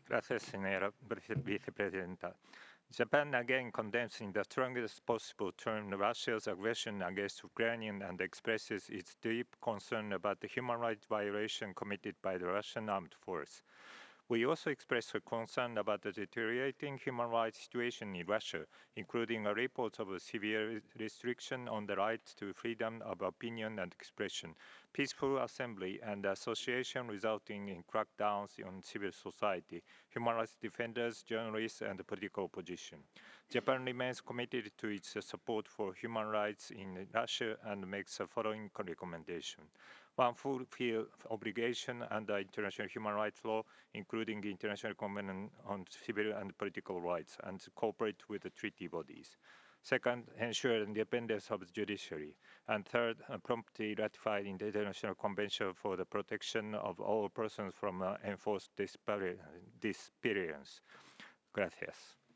Gracias, señora vicepresidenta. Japan again condemns in the strongest possible terms Russia's aggression against Ukraine and expresses its deep concern about the human rights violation committed by the Russian armed force. We also express a concern about the deteriorating human rights situation in Russia, including a report of a severe restriction on the right to freedom of opinion and expression, peaceful assembly and association resulting in crackdowns on civil society, human rights defenders, journalists, and the political opposition. Japan remains committed to its support for human rights in Russia and makes the following recommendation. One, fulfill obligation under international human rights law, including the International Convention on Civil and Political Rights, and cooperate with the treaty bodies. Second, ensure independence of the judiciary. And third, promptly ratify the International Convention for the Protection of All Persons from Enforced Disappearance. Gracias.